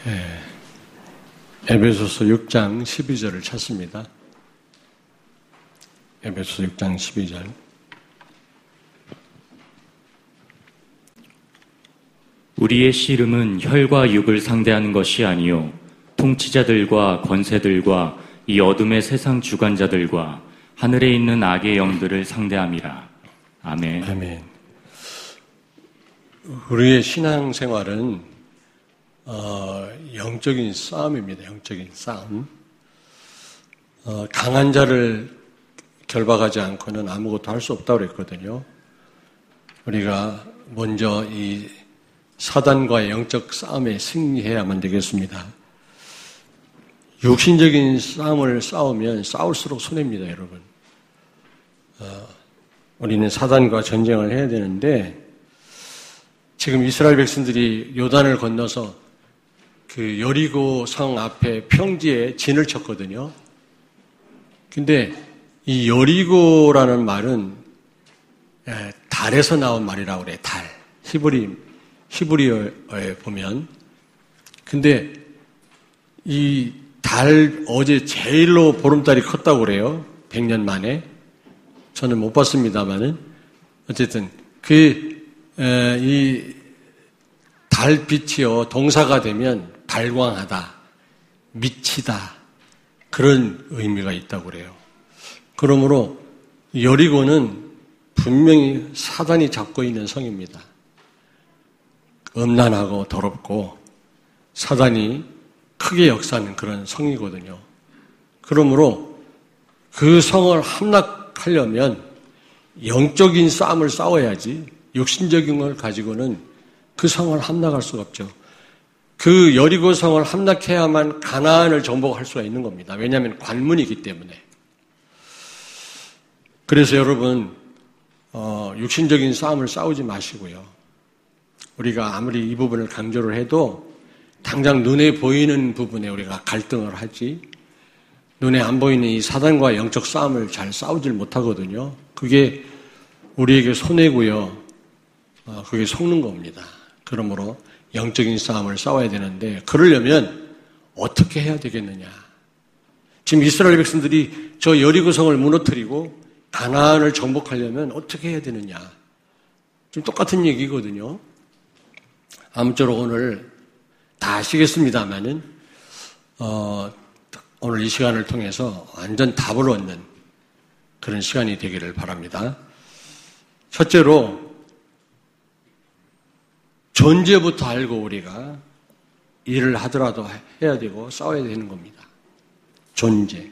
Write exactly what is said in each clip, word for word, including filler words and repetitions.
네. 에베소서 육 장 십이 절을 찾습니다. 에베소서 육 장 십이 절. 우리의 씨름은 혈과 육을 상대하는 것이 아니요 통치자들과 권세들과 이 어둠의 세상 주관자들과 하늘에 있는 악의 영들을 상대함이라. 아멘. 아멘. 우리의 신앙생활은 어, 영적인 싸움입니다. 영적인 싸움. 어, 강한 자를 결박하지 않고는 아무것도 할 수 없다고 그랬거든요. 우리가 먼저 이 사단과의 영적 싸움에 승리해야만 되겠습니다. 육신적인 싸움을 싸우면 싸울수록 손해입니다, 여러분. 어, 우리는 사단과 전쟁을 해야 되는데 지금 이스라엘 백성들이 요단을 건너서 그 여리고 성 앞에 평지에 진을 쳤거든요. 근데 이 여리고라는 말은 달에서 나온 말이라고 그래요. 달. 히브리, 히브리어에 보면. 근데 이 달 어제 제일로 보름달이 컸다고 그래요. 백 년 만에. 저는 못 봤습니다만은. 어쨌든 그, 에, 이 달빛이요. 동사가 되면 발광하다, 미치다, 그런 의미가 있다고 그래요. 그러므로 여리고는 분명히 사단이 잡고 있는 성입니다. 음란하고 더럽고 사단이 크게 역사하는 그런 성이거든요. 그러므로 그 성을 함락하려면 영적인 싸움을 싸워야지 육신적인 걸 가지고는 그 성을 함락할 수가 없죠. 그 여리고 성을 함락해야만 가나안을 정복할 수가 있는 겁니다. 왜냐하면 관문이기 때문에. 그래서 여러분 어, 육신적인 싸움을 싸우지 마시고요. 우리가 아무리 이 부분을 강조를 해도 당장 눈에 보이는 부분에 우리가 갈등을 하지 눈에 안 보이는 이 사단과 영적 싸움을 잘 싸우질 못하거든요. 그게 우리에게 손해고요. 어, 그게 속는 겁니다. 그러므로 영적인 싸움을 싸워야 되는데 그러려면 어떻게 해야 되겠느냐. 지금 이스라엘 백성들이 저 여리고성을 무너뜨리고 가나안을 정복하려면 어떻게 해야 되느냐. 지금 똑같은 얘기거든요. 아무쪼록 오늘 다 아시겠습니다만은 어, 오늘 이 시간을 통해서 완전 답을 얻는 그런 시간이 되기를 바랍니다. 첫째로 존재부터 알고 우리가 일을 하더라도 해야 되고 싸워야 되는 겁니다. 존재.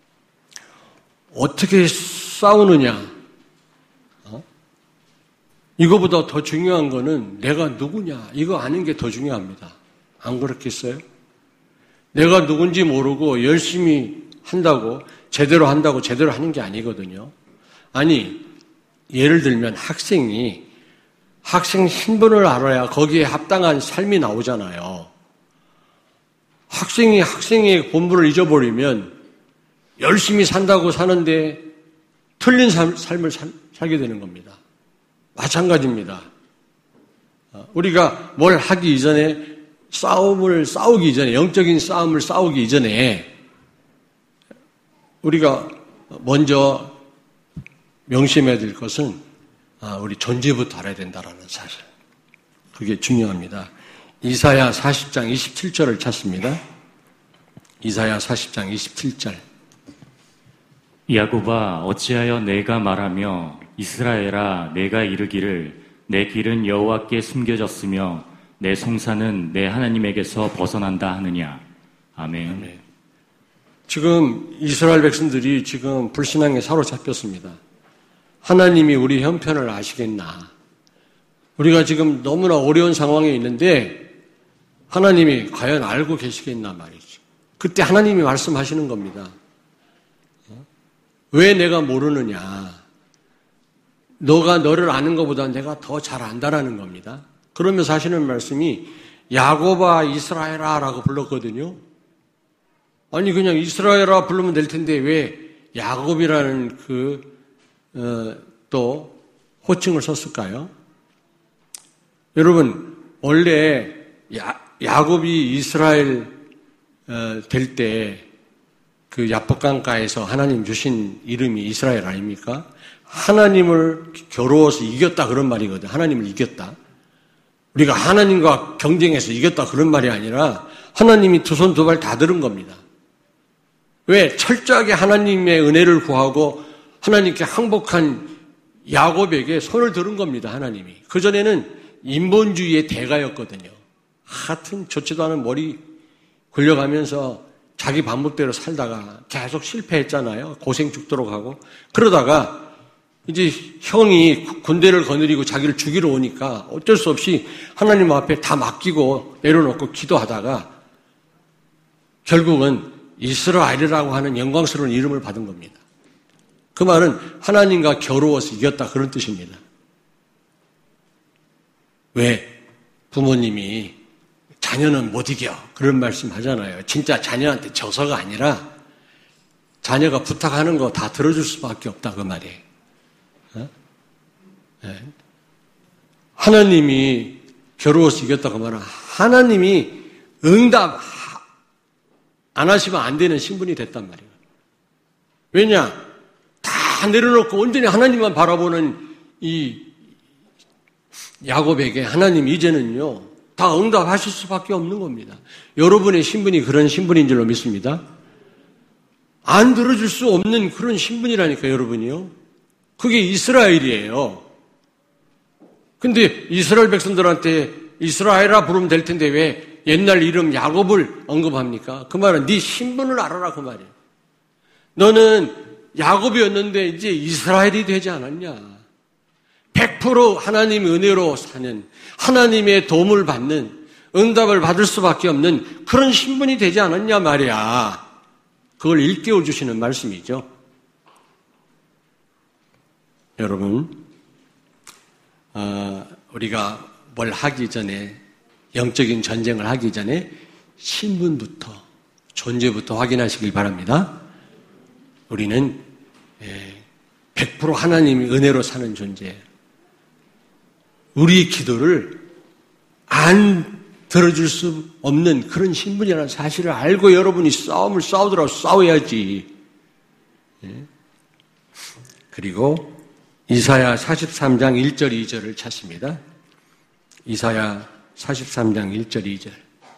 어떻게 싸우느냐? 어? 이거보다 더 중요한 거는 내가 누구냐? 이거 아는 게 더 중요합니다. 안 그렇겠어요? 내가 누군지 모르고 열심히 한다고 제대로 한다고 제대로 하는 게 아니거든요. 아니, 예를 들면 학생이 학생 신분을 알아야 거기에 합당한 삶이 나오잖아요. 학생이 학생의 본분을 잊어버리면 열심히 산다고 사는데 틀린 삶, 삶을 살, 살게 되는 겁니다. 마찬가지입니다. 우리가 뭘 하기 이전에 싸움을 싸우기 이전에 영적인 싸움을 싸우기 이전에 우리가 먼저 명심해야 될 것은 우리 존재부터 알아야 된다는 사실. 그게 중요합니다. 이사야 사십 장 이십칠 절을 찾습니다. 이사야 사십 장 이십칠 절. 야곱아 어찌하여 내가 말하며 이스라엘아 내가 이르기를 내 길은 여호와께 숨겨졌으며 내 송사는 내 하나님에게서 벗어난다 하느냐. 아멘. 아멘. 지금 이스라엘 백성들이 지금 불신앙에 사로잡혔습니다. 하나님이 우리 형편을 아시겠나? 우리가 지금 너무나 어려운 상황에 있는데 하나님이 과연 알고 계시겠나 말이죠. 그때 하나님이 말씀하시는 겁니다. 왜 내가 모르느냐? 너가 너를 아는 것보다 내가 더 잘 안다라는 겁니다. 그러면서 하시는 말씀이 야곱아 이스라엘아 라고 불렀거든요. 아니 그냥 이스라엘아 부르면 될 텐데 왜 야곱이라는 그 어, 또 호칭을 썼을까요? 여러분 원래 야, 야곱이 이스라엘 어, 될 때 그 야복강가에서 하나님 주신 이름이 이스라엘 아닙니까? 하나님을 겨루어서 이겼다 그런 말이거든. 하나님을 이겼다. 우리가 하나님과 경쟁해서 이겼다 그런 말이 아니라 하나님이 두 손 두 발 다 들은 겁니다. 왜? 철저하게 하나님의 은혜를 구하고 하나님께 항복한 야곱에게 손을 들은 겁니다. 하나님이. 그전에는 인본주의의 대가였거든요. 하여튼 좋지도 않은 머리 굴려가면서 자기 방법대로 살다가 계속 실패했잖아요. 고생 죽도록 하고. 그러다가 이제 형이 군대를 거느리고 자기를 죽이러 오니까 어쩔 수 없이 하나님 앞에 다 맡기고 내려놓고 기도하다가 결국은 이스라엘이라고 하는 영광스러운 이름을 받은 겁니다. 그 말은 하나님과 겨루어서 이겼다 그런 뜻입니다. 왜? 부모님이 자녀는 못 이겨 그런 말씀 하잖아요. 진짜 자녀한테 져서가 아니라 자녀가 부탁하는 거 다 들어줄 수밖에 없다 그 말이에요. 어? 네. 하나님이 겨루어서 이겼다 그 말은 하나님이 응답 안 하시면 안 되는 신분이 됐단 말이에요. 왜냐? 다 내려놓고 온전히 하나님만 바라보는 이 야곱에게 하나님 이제는요 다 응답하실 수밖에 없는 겁니다. 여러분의 신분이 그런 신분인 줄로 믿습니다. 안 들어줄 수 없는 그런 신분이라니까 여러분이요. 그게 이스라엘이에요. 근데 이스라엘 백성들한테 이스라엘아 부르면 될 텐데 왜 옛날 이름 야곱을 언급합니까? 그 말은 네 신분을 알아라 그 말이에요. 너는 야곱이었는데 이제 이스라엘이 되지 않았냐. 백 퍼센트 하나님 은혜로 사는 하나님의 도움을 받는 응답을 받을 수밖에 없는 그런 신분이 되지 않았냐 말이야. 그걸 일깨워 주시는 말씀이죠. 여러분 어, 우리가 뭘 하기 전에 영적인 전쟁을 하기 전에 신분부터 존재부터 확인하시길 바랍니다. 우리는 백 퍼센트 하나님의 은혜로 사는 존재예요. 우리의 기도를 안 들어줄 수 없는 그런 신분이라는 사실을 알고 여러분이 싸움을 싸우더라도 싸워야지. 그리고 이사야 사십삼 장 일 절 이 절을 찾습니다. 이사야 사십삼 장 일 절 이 절.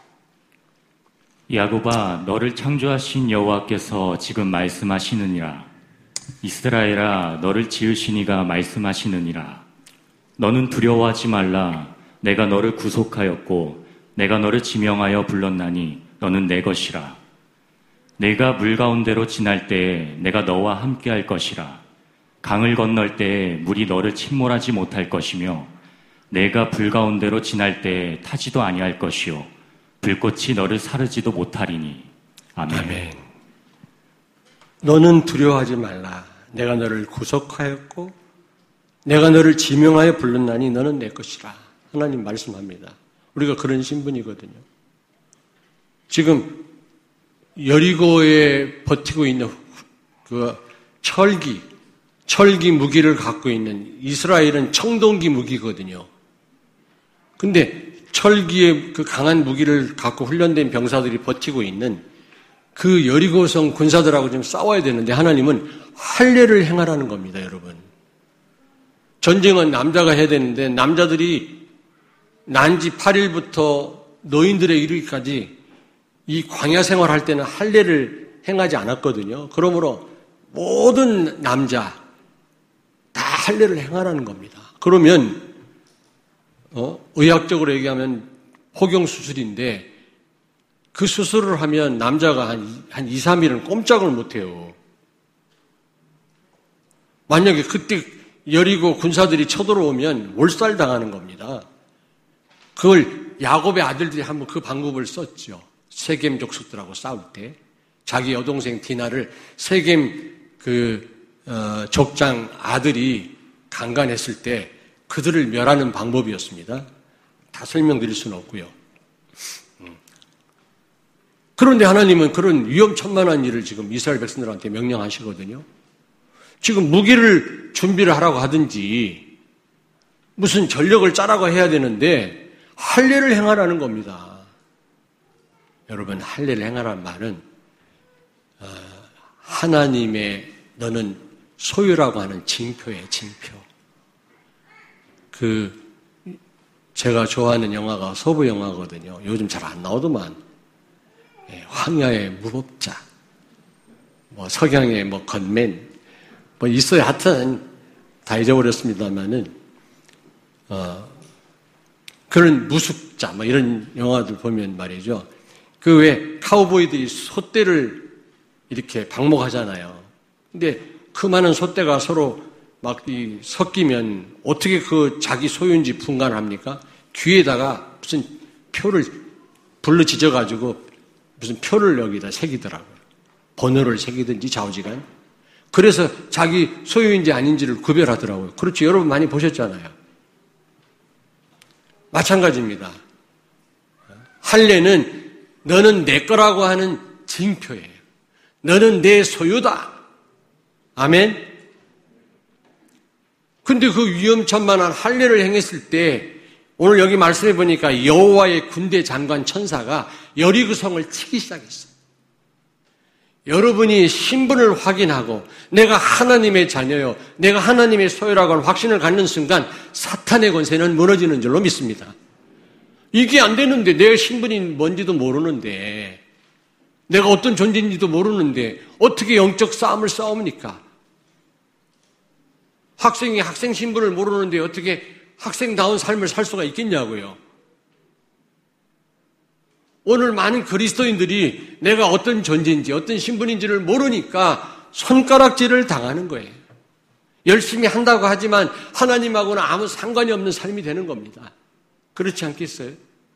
야곱아 너를 창조하신 여호와께서 지금 말씀하시느니라. 이스라엘아 너를 지으신 이가 말씀하시느니라. 너는 두려워하지 말라. 내가 너를 구속하였고 내가 너를 지명하여 불렀나니 너는 내 것이라. 내가 물 가운데로 지날 때에 내가 너와 함께할 것이라. 강을 건널 때에 물이 너를 침몰하지 못할 것이며 내가 불 가운데로 지날 때에 타지도 아니할 것이요 불꽃이 너를 사르지도 못하리니. 아멘. 아멘. 너는 두려워하지 말라. 내가 너를 구속하였고 내가 너를 지명하여 불렀나니 너는 내 것이라. 하나님 말씀합니다. 우리가 그런 신분이거든요. 지금 여리고에 버티고 있는 그 철기, 철기 무기를 갖고 있는 이스라엘은 청동기 무기거든요. 근데 철기의 그 강한 무기를 갖고 훈련된 병사들이 버티고 있는 그 여리고성 군사들하고 좀 싸워야 되는데 하나님은 할례를 행하라는 겁니다, 여러분. 전쟁은 남자가 해야 되는데 남자들이 난지 팔 일부터 노인들에 이르기까지 이 광야 생활할 때는 할례를 행하지 않았거든요. 그러므로 모든 남자 다 할례를 행하라는 겁니다. 그러면 어, 의학적으로 얘기하면 포경 수술인데 그 수술을 하면 남자가 한, 한 이, 삼 일은 꼼짝을 못해요. 만약에 그때 여리고 군사들이 쳐들어오면 몰살당하는 겁니다. 그걸 야곱의 아들들이 한번 그 방법을 썼죠. 세겜 족속들하고 싸울 때 자기 여동생 디나를 세겜 그 어, 족장 아들이 강간했을 때 그들을 멸하는 방법이었습니다. 다 설명드릴 수는 없고요. 그런데 하나님은 그런 위험천만한 일을 지금 이스라엘 백성들한테 명령하시거든요. 지금 무기를 준비를 하라고 하든지 무슨 전력을 짜라고 해야 되는데 할례를 행하라는 겁니다. 여러분, 할례를 행하라는 말은 어, 하나님의 너는 소유라고 하는 징표예요. 징표. 그 제가 좋아하는 영화가 서부 영화거든요. 요즘 잘 안 나오더만. 예, 황야의 무법자, 뭐 석양의 뭐 건맨, 뭐 있어요. 하여튼 다 잊어버렸습니다만은 어, 그런 무숙자, 뭐 이런 영화들 보면 말이죠. 그 왜 카우보이들이 소떼를 이렇게 방목하잖아요. 근데 그 많은 소떼가 서로 막 이 섞이면 어떻게 그 자기 소유인지 분간합니까? 귀에다가 무슨 표를 불러 지져가지고 무슨 표를 여기다 새기더라고요. 번호를 새기든지 좌우지간. 그래서 자기 소유인지 아닌지를 구별하더라고요. 그렇죠. 여러분 많이 보셨잖아요. 마찬가지입니다. 할례는 너는 내 거라고 하는 징표예요. 너는 내 소유다. 아멘. 근데 그 위험천만한 할례를 행했을 때 오늘 여기 말씀해 보니까 여호와의 군대 장관 천사가 여리고 성을 치기 시작했어요. 여러분이 신분을 확인하고 내가 하나님의 자녀요, 내가 하나님의 소유라고 하는 확신을 갖는 순간 사탄의 권세는 무너지는 줄로 믿습니다. 이게 안 되는데 내 신분이 뭔지도 모르는데 내가 어떤 존재인지도 모르는데 어떻게 영적 싸움을 싸웁니까? 학생이 학생 신분을 모르는데 어떻게 학생다운 삶을 살 수가 있겠냐고요. 오늘 많은 그리스도인들이 내가 어떤 존재인지 어떤 신분인지를 모르니까 손가락질을 당하는 거예요. 열심히 한다고 하지만 하나님하고는 아무 상관이 없는 삶이 되는 겁니다. 그렇지 않겠어요?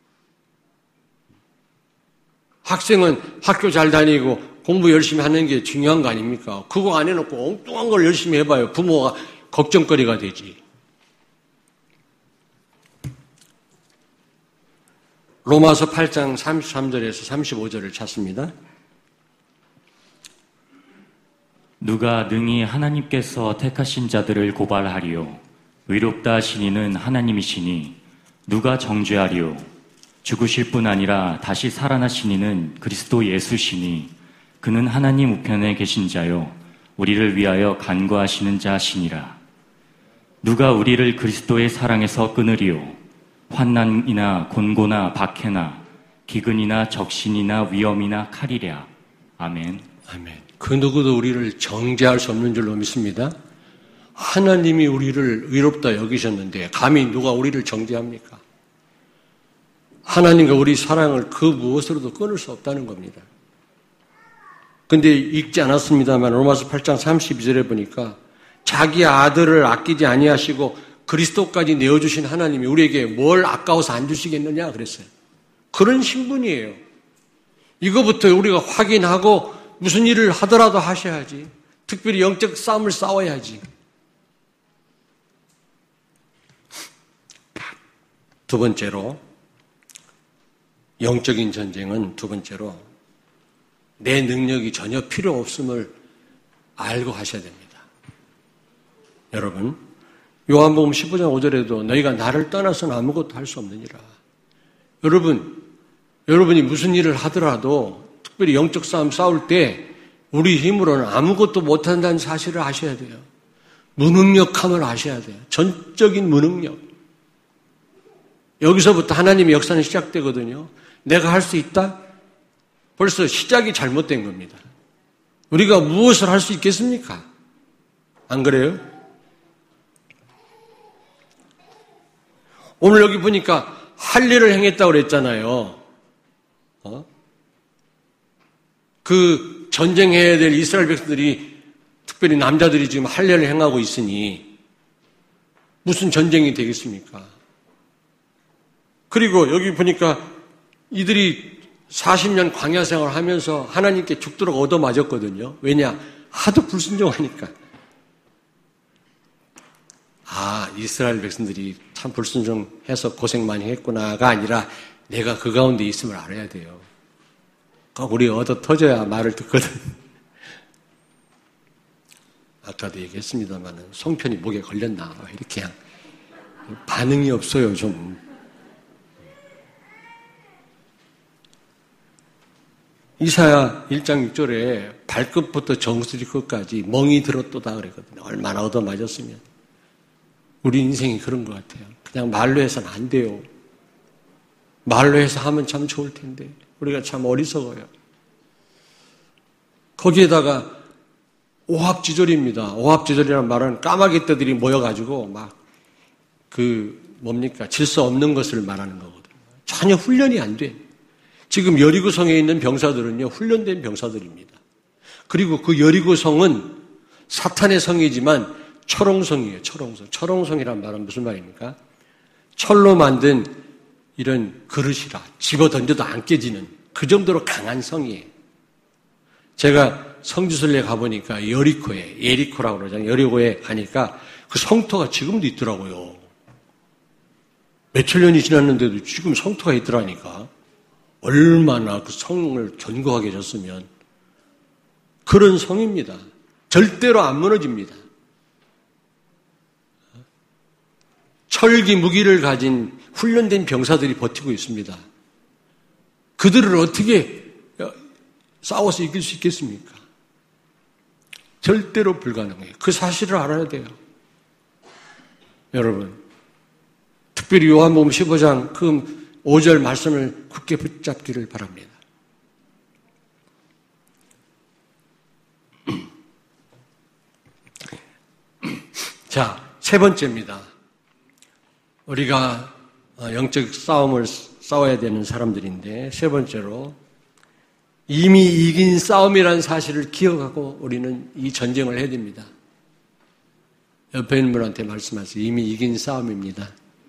학생은 학교 잘 다니고 공부 열심히 하는 게 중요한 거 아닙니까? 그거 안 해놓고 엉뚱한 걸 열심히 해봐요. 부모가 걱정거리가 되지. 로마서 팔 장 삼십삼 절에서 삼십오 절을 찾습니다. 누가 능히 하나님께서 택하신 자들을 고발하리요. 의롭다 하신 이는 하나님이시니 누가 정죄하리요. 죽으실 뿐 아니라 다시 살아나신 이는 그리스도 예수시니 그는 하나님 우편에 계신 자요 우리를 위하여 간구하시는 자시니라. 누가 우리를 그리스도의 사랑에서 끊으리요. 환난이나 곤고나 박해나 기근이나 적신이나 위험이나 칼이랴. 아멘. 아멘. 그 누구도 우리를 정죄할 수 없는 줄로 믿습니다. 하나님이 우리를 의롭다 여기셨는데 감히 누가 우리를 정죄합니까? 하나님과 우리 사랑을 그 무엇으로도 끊을 수 없다는 겁니다. 근데 읽지 않았습니다만 로마서 팔 장 삼십이 절에 보니까 자기 아들을 아끼지 아니하시고 그리스도까지 내어주신 하나님이 우리에게 뭘 아까워서 안 주시겠느냐 그랬어요. 그런 신분이에요. 이거부터 우리가 확인하고 무슨 일을 하더라도 하셔야지. 특별히 영적 싸움을 싸워야지. 두 번째로 영적인 전쟁은 두 번째로 내 능력이 전혀 필요 없음을 알고 하셔야 됩니다. 여러분, 요한복음 십오 장 오 절에도 너희가 나를 떠나서는 아무것도 할 수 없느니라. 여러분, 여러분이 무슨 일을 하더라도 특별히 영적 싸움 싸울 때 우리 힘으로는 아무것도 못한다는 사실을 아셔야 돼요. 무능력함을 아셔야 돼요. 전적인 무능력. 여기서부터 하나님의 역사는 시작되거든요. 내가 할 수 있다? 벌써 시작이 잘못된 겁니다. 우리가 무엇을 할 수 있겠습니까? 안 그래요? 오늘 여기 보니까 할례를 행했다고 그랬잖아요. 어? 그 전쟁해야 될 이스라엘 백성들이 특별히 남자들이 지금 할례를 행하고 있으니 무슨 전쟁이 되겠습니까? 그리고 여기 보니까 이들이 사십 년 광야 생활을 하면서 하나님께 죽도록 얻어맞았거든요. 왜냐? 하도 불순종하니까. 아, 이스라엘 백성들이 참 불순종해서 고생 많이 했구나가 아니라 내가 그 가운데 있음을 알아야 돼요. 꼭 우리 얻어 터져야 말을 듣거든. 아까도 얘기했습니다만 송편이 목에 걸렸나 이렇게 그냥 반응이 없어요. 좀 이사야 일 장 육 절에 발끝부터 정수리 끝까지 멍이 들었도다 그랬거든요. 얼마나 얻어맞았으면. 우리 인생이 그런 것 같아요. 그냥 말로 해서는 안 돼요. 말로 해서 하면 참 좋을 텐데 우리가 참 어리석어요. 거기에다가 오합지졸입니다. 오합지졸이라는 말은 까마귀 떼들이 모여가지고 막 그 뭡니까 질서 없는 것을 말하는 거거든요. 전혀 훈련이 안 돼. 지금 여리고성에 있는 병사들은요 훈련된 병사들입니다. 그리고 그 여리고성은 사탄의 성이지만 철옹성이에요. 철옹성. 철옹성이란 말은 무슨 말입니까? 철로 만든 이런 그릇이라 집어 던져도 안 깨지는 그 정도로 강한 성이에요. 제가 성지순례 가보니까 여리코에 예리코라고 그러잖아요. 여리고에 가니까 그 성터가 지금도 있더라고요. 몇천 년이 지났는데도 지금 성터가 있더라니까. 얼마나 그 성을 견고하게 졌으면. 그런 성입니다. 절대로 안 무너집니다. 철기 무기를 가진 훈련된 병사들이 버티고 있습니다. 그들을 어떻게 싸워서 이길 수 있겠습니까? 절대로 불가능해요. 그 사실을 알아야 돼요. 여러분, 특별히 요한복음 십오 장 그 오 절 말씀을 굳게 붙잡기를 바랍니다. 자, 세 번째입니다. 우리가 영적 싸움을 싸워야 되는 사람들인데 세 번째로 이미 이긴 싸움이라는 사실을 기억하고 우리는 이 전쟁을 해야 됩니다. 옆에 있는 분한테 말씀하세요. 이미 이긴 싸움입니다.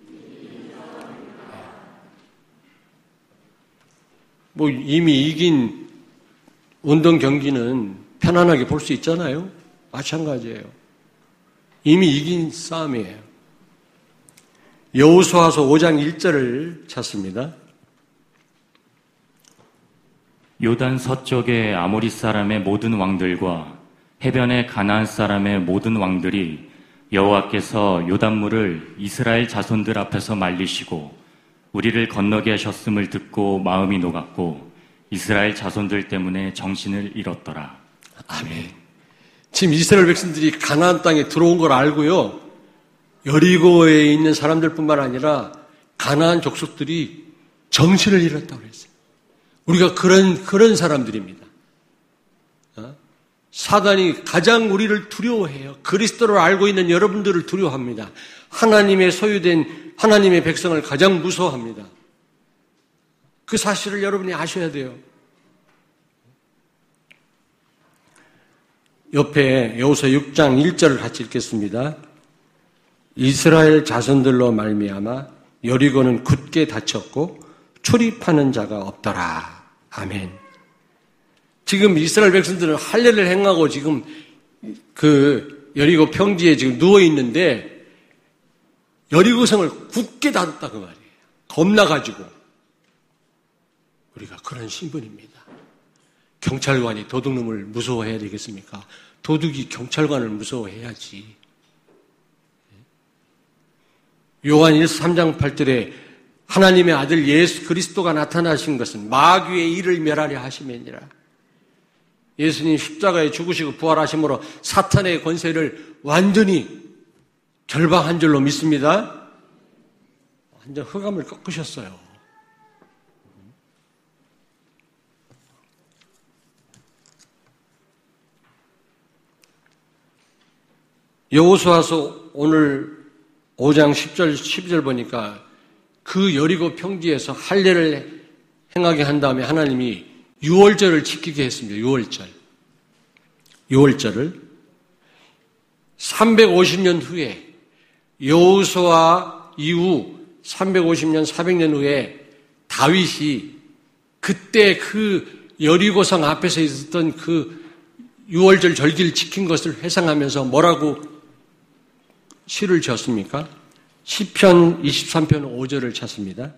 뭐 이미 이긴 운동 경기는 편안하게 볼 수 있잖아요. 마찬가지예요. 이미 이긴 싸움이에요. 여호수아서 오 장 일 절을 찾습니다. 요단 서쪽의 아모리 사람의 모든 왕들과 해변의 가나안 사람의 모든 왕들이 여호와께서 요단물을 이스라엘 자손들 앞에서 말리시고 우리를 건너게 하셨음을 듣고 마음이 녹았고 이스라엘 자손들 때문에 정신을 잃었더라. 아멘. 지금 이스라엘 백성들이 가나안 땅에 들어온 걸 알고요. 여리고에 있는 사람들뿐만 아니라 가나안 족속들이 정신을 잃었다고 그랬어요. 우리가 그런 그런 사람들입니다. 어? 사단이 가장 우리를 두려워해요. 그리스도를 알고 있는 여러분들을 두려워합니다. 하나님의 소유된 하나님의 백성을 가장 무서워합니다. 그 사실을 여러분이 아셔야 돼요. 옆에 여호수아 육 장 일 절을 같이 읽겠습니다. 이스라엘 자손들로 말미암아 여리고는 굳게 닫혔고 출입하는 자가 없더라. 아멘. 지금 이스라엘 백성들은 할례를 행하고 지금 그 여리고 평지에 지금 누워 있는데 여리고성을 굳게 닫았다 그 말이에요. 겁나가지고. 우리가 그런 신분입니다. 경찰관이 도둑놈을 무서워해야 되겠습니까? 도둑이 경찰관을 무서워해야지. 요한 일 서 삼 장 팔 절에 하나님의 아들 예수 그리스도가 나타나신 것은 마귀의 일을 멸하려 하심이니라. 예수님 십자가에 죽으시고 부활하심으로 사탄의 권세를 완전히 결방한 줄로 믿습니다. 완전 흑암을 꺾으셨어요. 여호수아서 오늘 오 장 십 절, 십이 절 보니까 그 여리고 평지에서 할례를 행하게 한 다음에 하나님이 유월절을 지키게 했습니다. 유월절. 유월절을 삼백오십 년 후에 여호수아 이후 삼백오십 년, 사백 년 후에 다윗이 그때 그 여리고성 앞에서 있었던 그 유월절 절기를 지킨 것을 회상하면서 뭐라고 시를 지었습니까? 시편 이십삼 편 오 절을 찾습니다.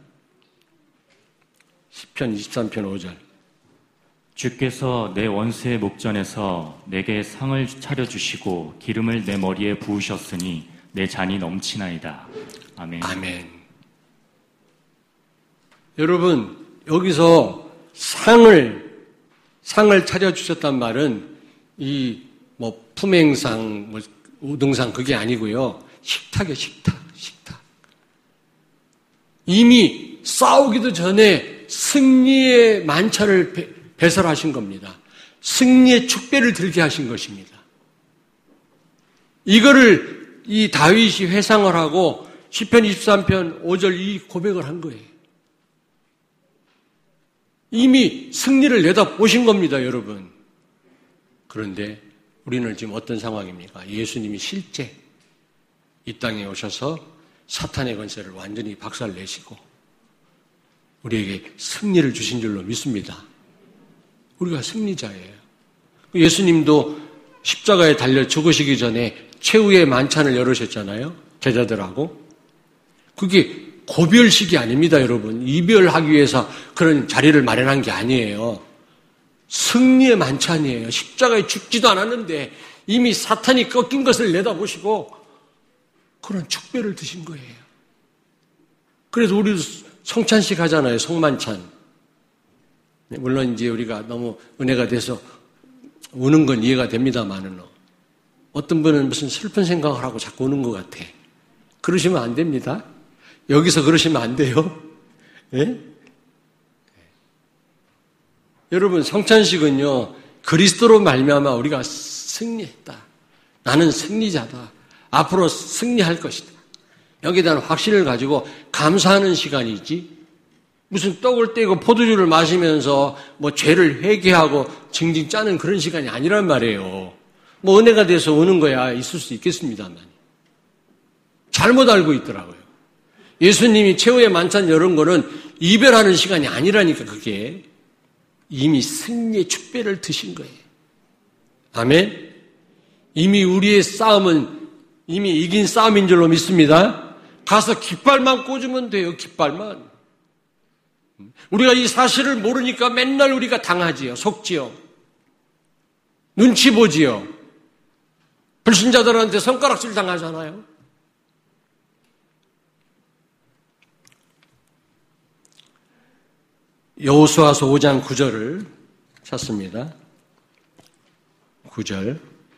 시편 이십삼 편 오 절. 주께서 내 원수의 목전에서 내게 상을 차려주시고 기름을 내 머리에 부으셨으니 내 잔이 넘치나이다. 아멘. 아멘. 여러분, 여기서 상을 상을 차려주셨단 말은 이 뭐 품행상, 뭐 우등상 그게 아니고요. 식탁이에요, 식탁, 식탁. 이미 싸우기도 전에 승리의 만찬을 배, 배설하신 겁니다. 승리의 축배를 들게 하신 것입니다. 이거를 이 다윗이 회상을 하고 시편 이십삼 편 오 절 이 고백을 한 거예요. 이미 승리를 내다보신 겁니다, 여러분. 그런데 우리는 지금 어떤 상황입니까? 예수님이 실제 이 땅에 오셔서 사탄의 권세를 완전히 박살내시고 우리에게 승리를 주신 줄로 믿습니다. 우리가 승리자예요. 예수님도 십자가에 달려 죽으시기 전에 최후의 만찬을 열으셨잖아요. 제자들하고. 그게 고별식이 아닙니다, 여러분. 이별하기 위해서 그런 자리를 마련한 게 아니에요. 승리의 만찬이에요. 십자가에 죽지도 않았는데 이미 사탄이 꺾인 것을 내다보시고 그런 축배를 드신 거예요. 그래서 우리도 성찬식 하잖아요. 성만찬. 물론 이제 우리가 너무 은혜가 돼서 우는 건 이해가 됩니다만은 어떤 분은 무슨 슬픈 생각을 하고 자꾸 우는 것 같아. 그러시면 안 됩니다. 여기서 그러시면 안 돼요. 예? 여러분, 성찬식은요, 그리스도로 말미암아 우리가 승리했다. 나는 승리자다. 앞으로 승리할 것이다. 여기에 대한 확신을 가지고 감사하는 시간이지. 무슨 떡을 떼고 포도주를 마시면서 뭐 죄를 회개하고 징징 짜는 그런 시간이 아니란 말이에요. 뭐 은혜가 돼서 오는 거야 있을 수 있겠습니다만. 잘못 알고 있더라고요. 예수님이 최후의 만찬 열은 거는 이별하는 시간이 아니라니까 그게. 이미 승리의 축배를 드신 거예요. 아멘? 이미 우리의 싸움은 이미 이긴 싸움인 줄로 믿습니다. 가서 깃발만 꽂으면 돼요. 깃발만. 우리가 이 사실을 모르니까 맨날 우리가 당하지요. 속지요. 눈치 보지요. 불신자들한테 손가락질 당하잖아요. 여호수아서 오 장 구 절을 찾습니다. 구 절.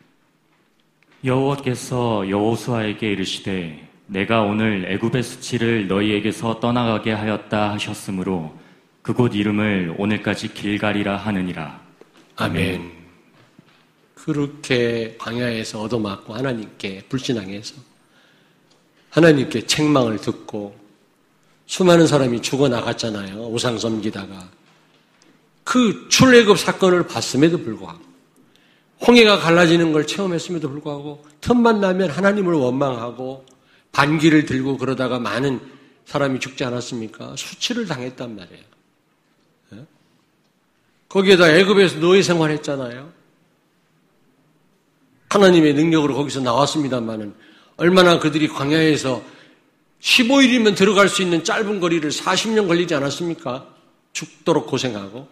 여호와께서 여호수아에게 이르시되 내가 오늘 애굽의 수치를 너희에게서 떠나가게 하였다 하셨으므로 그곳 이름을 오늘까지 길갈이라 하느니라. 아멘. 아멘. 그렇게 광야에서 얻어맞고 하나님께 불신앙해서 하나님께 책망을 듣고 수많은 사람이 죽어나갔잖아요. 우상 섬기다가. 그 출애굽 사건을 봤음에도 불구하고 홍해가 갈라지는 걸 체험했음에도 불구하고 틈만 나면 하나님을 원망하고 반기를 들고 그러다가 많은 사람이 죽지 않았습니까? 수치를 당했단 말이에요. 거기에다 애굽에서 노예 생활했잖아요. 하나님의 능력으로 거기서 나왔습니다만은 얼마나 그들이 광야에서 십오 일이면 들어갈 수 있는 짧은 거리를 사십 년 걸리지 않았습니까? 죽도록 고생하고.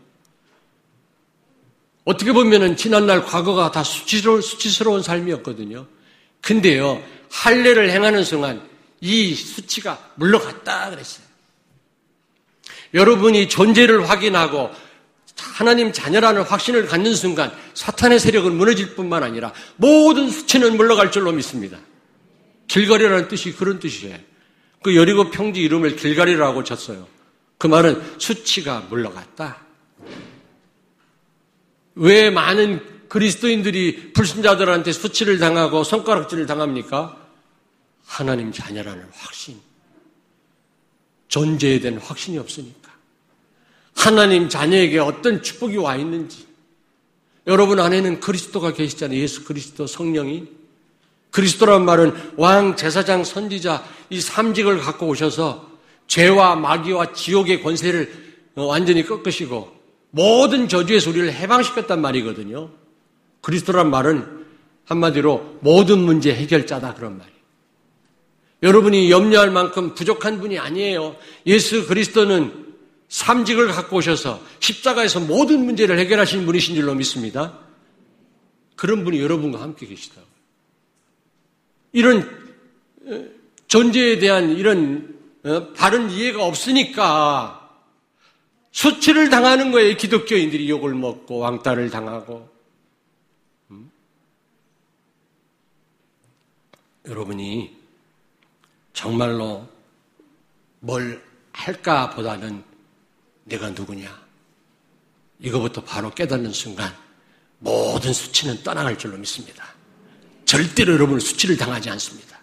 어떻게 보면은 지난날 과거가 다 수치스러운, 수치스러운 삶이었거든요. 근데요, 할례를 행하는 순간 이 수치가 물러갔다 그랬어요. 여러분이 존재를 확인하고 하나님 자녀라는 확신을 갖는 순간 사탄의 세력은 무너질 뿐만 아니라 모든 수치는 물러갈 줄로 믿습니다. 길갈이라는 뜻이 그런 뜻이에요. 그 여리고 평지 이름을 길갈이라고 쳤어요. 그 말은 수치가 물러갔다. 왜 많은 그리스도인들이 불신자들한테 수치를 당하고 손가락질을 당합니까? 하나님 자녀라는 확신. 존재에 대한 확신이 없으니까. 하나님 자녀에게 어떤 축복이 와 있는지. 여러분 안에는 그리스도가 계시잖아요. 예수 그리스도 성령이. 그리스도란 말은 왕, 제사장, 선지자 이 삼직을 갖고 오셔서 죄와 마귀와 지옥의 권세를 완전히 꺾으시고 모든 저주에서 우리를 해방시켰단 말이거든요. 그리스도란 말은 한마디로 모든 문제 해결자다 그런 말이에요. 여러분이 염려할 만큼 부족한 분이 아니에요. 예수 그리스도는 삼직을 갖고 오셔서 십자가에서 모든 문제를 해결하신 분이신 줄로 믿습니다. 그런 분이 여러분과 함께 계시다고. 이런 존재에 대한 이런 바른 이해가 없으니까 수치를 당하는 거예요. 기독교인들이 욕을 먹고 왕따를 당하고. 음? 여러분이 정말로 뭘 할까 보다는 내가 누구냐, 이거부터 바로 깨닫는 순간 모든 수치는 떠나갈 줄로 믿습니다. 절대로 여러분은 수치를 당하지 않습니다.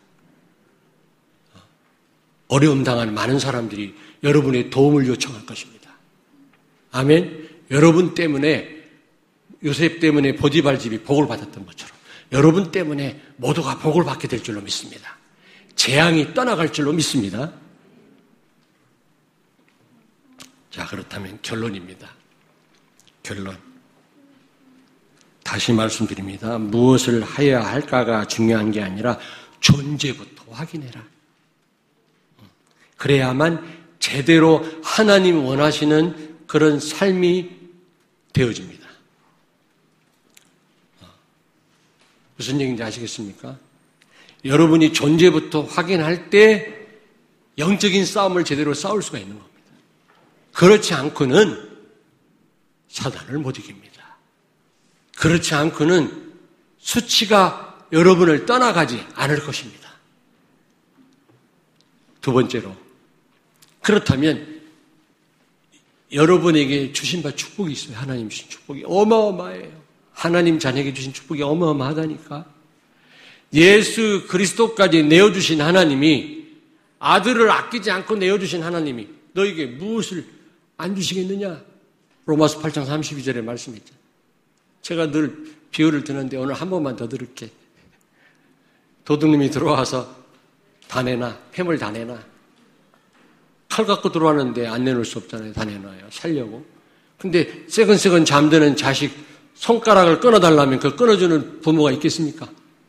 어려움 당하는 많은 사람들이 여러분의 도움을 요청할 것입니다. 아멘. 여러분 때문에, 요셉 때문에 보디발 집이 복을 받았던 것처럼 여러분 때문에 모두가 복을 받게 될 줄로 믿습니다. 재앙이 떠나갈 줄로 믿습니다. 자, 그렇다면 결론입니다. 결론. 다시 말씀드립니다. 무엇을 하여야 할까가 중요한 게 아니라 존재부터 확인해라. 그래야만 제대로 하나님 원하시는 그런 삶이 되어집니다. 무슨 얘기인지 아시겠습니까? 여러분이 존재부터 확인할 때 영적인 싸움을 제대로 싸울 수가 있는 겁니다. 그렇지 않고는 사단을 못 이깁니다. 그렇지 않고는 수치가 여러분을 떠나가지 않을 것입니다. 두 번째로, 그렇다면 여러분에게 주신 바 축복이 있어요. 하나님 주신 축복이 어마어마해요. 하나님 자녀에게 주신 축복이 어마어마하다니까. 예수 그리스도까지 내어주신 하나님이, 아들을 아끼지 않고 내어주신 하나님이 너에게 무엇을 안 주시겠느냐? 로마서 팔 장 삼십이 절에 말씀했죠. 제가 늘 비유를 드는데 오늘 한 번만 더 들을게. 도둑님이 들어와서 다 내놔, 폐물 다 내놔. 칼 갖고 들어왔는데 안 내놓을 수 없잖아요. 다 내놔요. 살려고. 근데 새근새근 잠드는 자식 손가락을 끊어달라면 그 끊어주는 부모가 있겠습니까?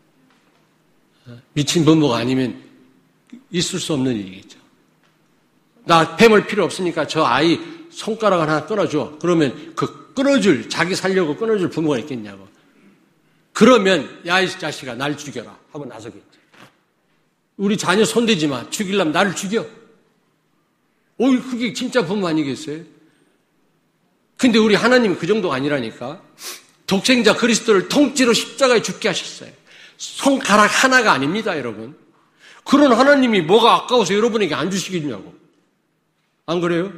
미친 부모가 아니면 있을 수 없는 일이겠죠. 나 폐물 필요 없으니까 저 아이 손가락을 하나 끊어줘. 그러면 그 끊어줄, 자기 살려고 끊어줄 부모가 있겠냐고. 그러면 야, 이 자식아, 날 죽여라 하고 나서겠지. 우리 자녀 손대지 마. 죽이려면 나를 죽여. 오, 그게 진짜 부모 아니겠어요? 근데 우리 하나님은 그 정도가 아니라니까. 독생자 그리스도를 통째로 십자가에 죽게 하셨어요. 손가락 하나가 아닙니다, 여러분. 그런 하나님이 뭐가 아까워서 여러분에게 안 주시겠냐고. 안 그래요?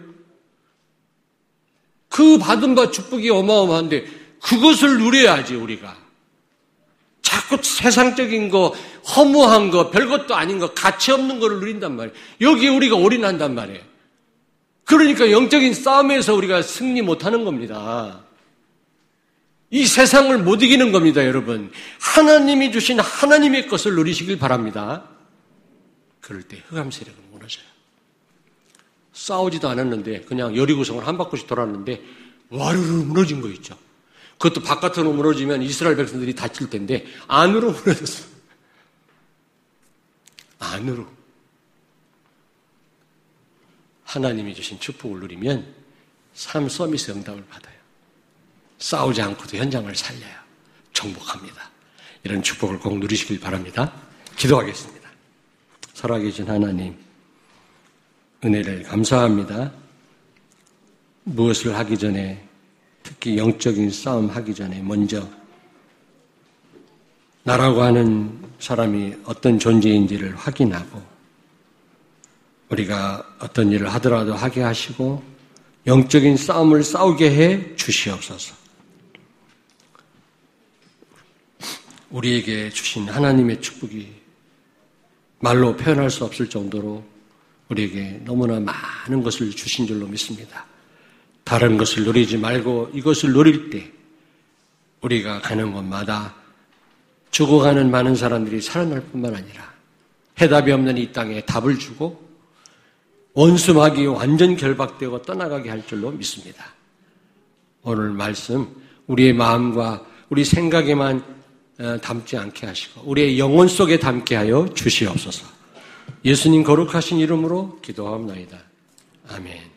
그 받은 바 축복이 어마어마한데 그것을 누려야지, 우리가. 자꾸 세상적인 거, 허무한 거, 별것도 아닌 거, 가치 없는 거를 누린단 말이에요. 여기에 우리가 올인한단 말이에요. 그러니까 영적인 싸움에서 우리가 승리 못하는 겁니다. 이 세상을 못 이기는 겁니다, 여러분. 하나님이 주신 하나님의 것을 누리시길 바랍니다. 그럴 때 흑암 세력은 무너져요. 싸우지도 않았는데 그냥 여리고성을 한 바퀴씩 돌았는데 와르르 무너진 거 있죠. 그것도 바깥으로 무너지면 이스라엘 백성들이 다칠 텐데 안으로 무너졌어요. 안으로. 하나님이 주신 축복을 누리면 삶 서비스 응답을 받아요. 싸우지 않고도 현장을 살려요. 정복합니다. 이런 축복을 꼭 누리시길 바랍니다. 기도하겠습니다. 살아계신 하나님, 은혜를 감사합니다. 무엇을 하기 전에, 특히 영적인 싸움 하기 전에 먼저 나라고 하는 사람이 어떤 존재인지를 확인하고 우리가 어떤 일을 하더라도 하게 하시고 영적인 싸움을 싸우게 해 주시옵소서. 우리에게 주신 하나님의 축복이 말로 표현할 수 없을 정도로 우리에게 너무나 많은 것을 주신 줄로 믿습니다. 다른 것을 누리지 말고 이것을 누릴 때 우리가 가는 곳마다 죽어가는 많은 사람들이 살아날 뿐만 아니라 해답이 없는 이 땅에 답을 주고 원수마귀 완전 결박되고 떠나가게 할 줄로 믿습니다. 오늘 말씀 우리의 마음과 우리 생각에만 담지 않게 하시고 우리의 영혼 속에 담게 하여 주시옵소서. 예수님 거룩하신 이름으로 기도하옵나이다. 아멘.